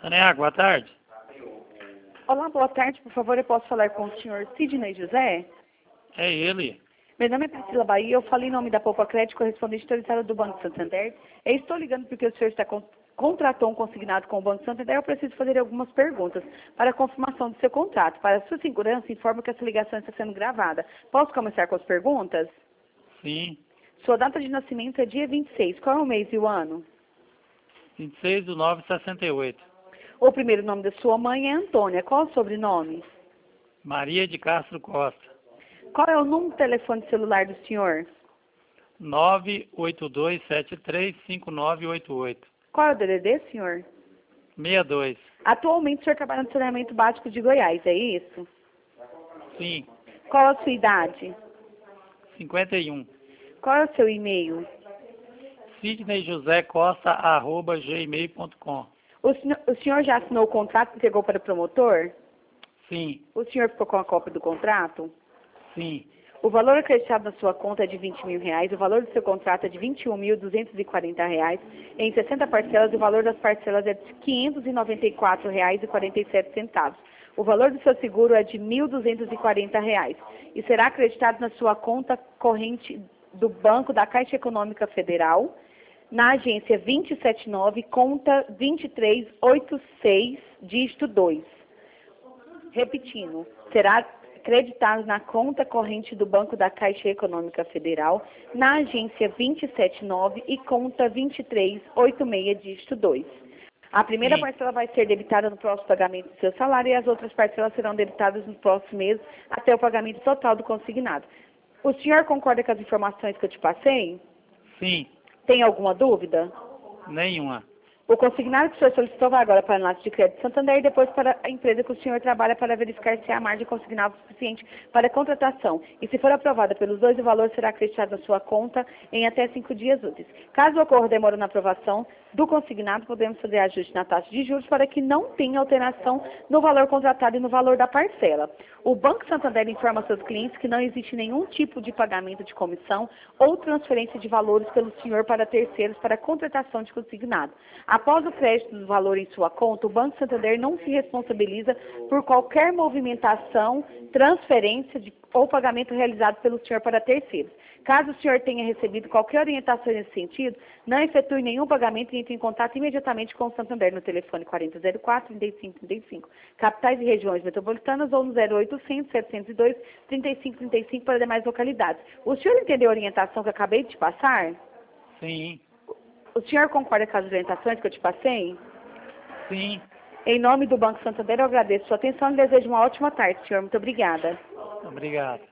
Saneago, boa tarde. Olá, boa tarde. Por favor, eu posso falar com o senhor Sidney José? É ele. Meu nome é Priscila Bahia. Eu falo em nome da Poupa Crédito, correspondente autoritário do Banco Santander. Eu estou ligando porque o senhor contratou um consignado com o Banco Santander. Eu preciso fazer algumas perguntas para a confirmação do seu contrato. Para a sua segurança, informo que essa ligação está sendo gravada. Posso começar com as perguntas? Sim. Sua data de nascimento é dia 26. Qual é o mês e o ano? 26/9/68. O primeiro nome da sua mãe é Antônia. Qual é o sobrenome? Maria de Castro Costa. Qual é o número de telefone celular do senhor? 982735988. Qual é o DDD, senhor? 62. Atualmente o senhor trabalha no saneamento básico de Goiás, é isso? Sim. Qual a sua idade? 51. Qual é o seu e-mail? sidneyjosecosta@gmail.com. O senhor já assinou o contrato e entregou para o promotor? Sim. O senhor ficou com a cópia do contrato? Sim. O valor acreditado na sua conta é de R$ 20.000. O valor do seu contrato é de R$ 21.240 em 60 parcelas. E o valor das parcelas é de R$ 594,47. O valor do seu seguro é de R$ 1.240 e será acreditado na sua conta corrente do Banco da Caixa Econômica Federal, na agência 279, conta 2386, dígito 2. Repetindo, será acreditado na conta corrente do Banco da Caixa Econômica Federal, na agência 279 e conta 2386, dígito 2. A primeira parcela vai ser debitada no próximo pagamento do seu salário e as outras parcelas serão debitadas no próximo mês até o pagamento total do consignado. O senhor concorda com as informações que eu te passei? Sim. Tem alguma dúvida? Nenhuma. O consignado que o senhor solicitou vai agora para a análise de crédito Santander e depois para a empresa que o senhor trabalha para verificar se há margem consignado suficiente para a contratação. E se for aprovada pelos dois, o valor será acreditado na sua conta em até 5 dias úteis. Caso ocorra demora na aprovação do consignado, podemos fazer ajuste na taxa de juros para que não tenha alteração no valor contratado e no valor da parcela. O Banco Santander informa seus clientes que não existe nenhum tipo de pagamento de comissão ou transferência de valores pelo senhor para terceiros para a contratação de consignado. Após o crédito do valor em sua conta, o Banco Santander não se responsabiliza por qualquer movimentação, transferência ou pagamento realizado pelo senhor para terceiros. Caso o senhor tenha recebido qualquer orientação nesse sentido, não efetue nenhum pagamento e entre em contato imediatamente com o Santander no telefone 4004-3535, capitais e regiões metropolitanas, ou no 0800-702-3535 para demais localidades. O senhor entendeu a orientação que eu acabei de te passar? Sim. O senhor concorda com as orientações que eu te passei? Sim. Em nome do Banco Santander, eu agradeço a sua atenção e desejo uma ótima tarde, senhor. Muito obrigada. Obrigado.